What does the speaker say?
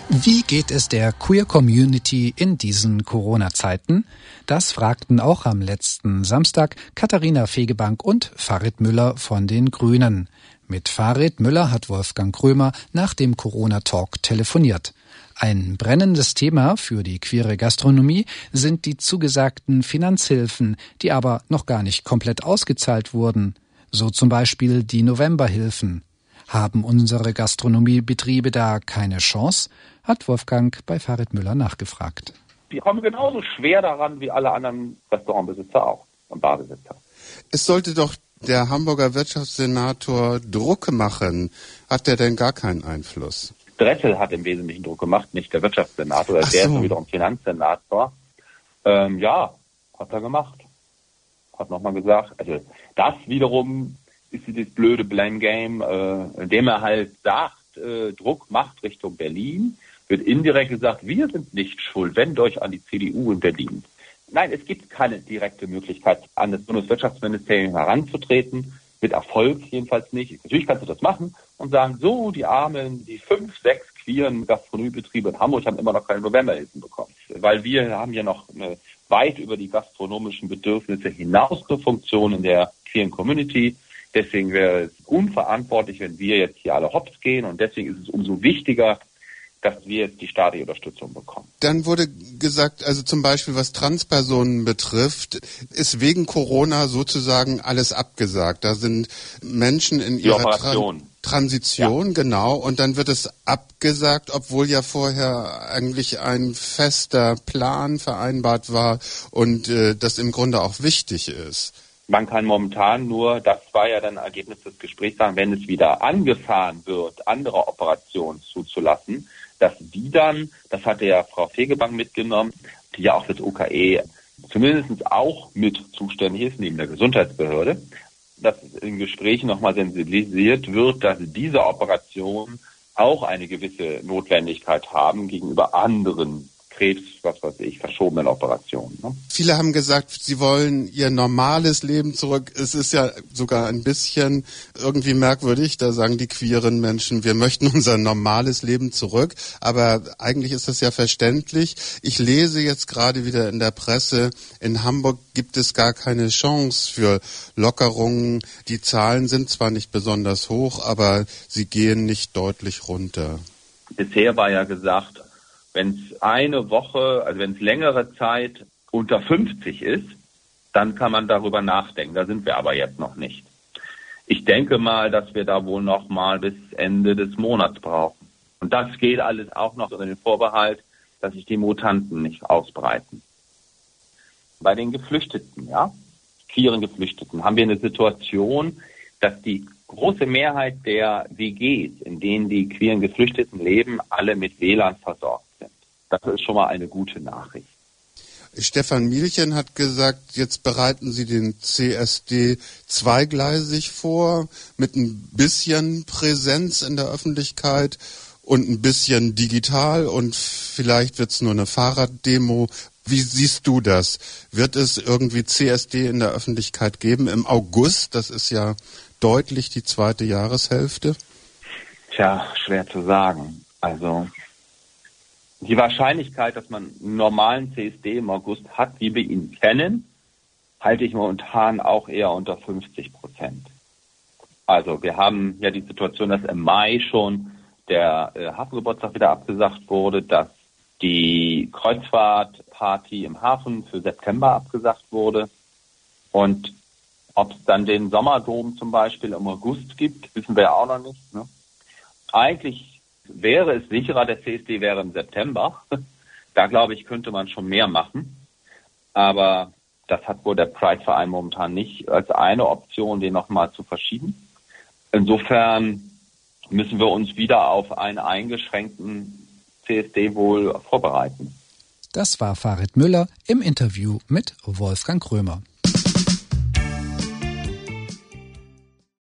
Wie geht es der Queer-Community in diesen Corona-Zeiten? Das fragten auch am letzten Samstag Katharina Fegebank und Farid Müller von den Grünen. Mit Farid Müller hat Wolfgang Krömer nach dem Corona-Talk telefoniert. Ein brennendes Thema für die queere Gastronomie sind die zugesagten Finanzhilfen, die aber noch gar nicht komplett ausgezahlt wurden. So zum Beispiel die Novemberhilfen. Haben unsere Gastronomiebetriebe da keine Chance? Hat Wolfgang bei Farid Müller nachgefragt. Die kommen genauso schwer daran wie alle anderen Restaurantbesitzer auch und Barbesitzer. Es sollte doch der Hamburger Wirtschaftssenator Druck machen. Hat der denn gar keinen Einfluss? Dressel hat im Wesentlichen Druck gemacht, nicht der Wirtschaftssenator. Der ist wiederum Finanzsenator. Hat er gemacht. Hat nochmal gesagt, also das wiederum ist dieses blöde Blame Game, indem er halt sagt, Druck macht Richtung Berlin, wird indirekt gesagt, wir sind nicht schuld, wendet euch an die CDU in Berlin. Nein, es gibt keine direkte Möglichkeit, an das Bundeswirtschaftsministerium heranzutreten, mit Erfolg jedenfalls nicht. Natürlich kannst du das machen und sagen, so, die Armen, die 5, 6 queeren Gastronomiebetriebe in Hamburg haben immer noch keine Novemberhilfen bekommen. Weil wir haben ja noch eine weit über die gastronomischen Bedürfnisse hinaus eine Funktion in der queeren Community. Deswegen wäre es unverantwortlich, wenn wir jetzt hier alle hops gehen. Und deswegen ist es umso wichtiger, dass wir jetzt die staatliche Unterstützung bekommen. Dann wurde gesagt, also zum Beispiel was Transpersonen betrifft, ist wegen Corona sozusagen alles abgesagt. Da sind Menschen in ihrer Transition, genau. Und dann wird es abgesagt, obwohl ja vorher eigentlich ein fester Plan vereinbart war und das im Grunde auch wichtig ist. Man kann momentan nur, das war ja dann Ergebnis des Gesprächs, sagen, wenn es wieder angefahren wird, andere Operationen zuzulassen, dass die dann, das hatte ja Frau Fegebank mitgenommen, die ja auch fürs UKE zumindest auch mit zuständig ist, neben der Gesundheitsbehörde, dass in Gesprächen nochmal sensibilisiert wird, dass diese Operationen auch eine gewisse Notwendigkeit haben gegenüber anderen Krebs, verschobenen Operationen. Ne? Viele haben gesagt, sie wollen ihr normales Leben zurück. Es ist ja sogar ein bisschen irgendwie merkwürdig, da sagen die queeren Menschen, wir möchten unser normales Leben zurück. Aber eigentlich ist das ja verständlich. Ich lese jetzt gerade wieder in der Presse, in Hamburg gibt es gar keine Chance für Lockerungen. Die Zahlen sind zwar nicht besonders hoch, aber sie gehen nicht deutlich runter. Bisher war ja gesagt, wenn es eine Woche, also wenn es längere Zeit unter 50 ist, dann kann man darüber nachdenken. Da sind wir aber jetzt noch nicht. Ich denke mal, dass wir da wohl noch mal bis Ende des Monats brauchen. Und das geht alles auch noch unter den Vorbehalt, dass sich die Mutanten nicht ausbreiten. Bei den Geflüchteten, queeren Geflüchteten, haben wir eine Situation, dass die große Mehrheit der WGs, in denen die queeren Geflüchteten leben, alle mit WLAN versorgt sind. Das ist schon mal eine gute Nachricht. Stefan Mielchen hat gesagt, jetzt bereiten Sie den CSD zweigleisig vor, mit ein bisschen Präsenz in der Öffentlichkeit und ein bisschen digital und vielleicht wird es nur eine Fahrraddemo. Wie siehst du das? Wird es irgendwie CSD in der Öffentlichkeit geben im August? Das ist ja deutlich die zweite Jahreshälfte. Tja, schwer zu sagen. Also die Wahrscheinlichkeit, dass man einen normalen CSD im August hat, wie wir ihn kennen, halte ich momentan auch eher unter 50%. Also wir haben ja die Situation, dass im Mai schon der Hafengeburtstag wieder abgesagt wurde, dass die Kreuzfahrtparty im Hafen für September abgesagt wurde. Und ob es dann den Sommerdom zum Beispiel im August gibt, wissen wir ja auch noch nicht. Ne? Eigentlich wäre es sicherer, der CSD wäre im September. Da, glaube ich, könnte man schon mehr machen. Aber das hat wohl der Pride-Verein momentan nicht als eine Option, den nochmal zu verschieben. Insofern müssen wir uns wieder auf einen eingeschränkten CSD wohl vorbereiten. Das war Farid Müller im Interview mit Wolfgang Krömer.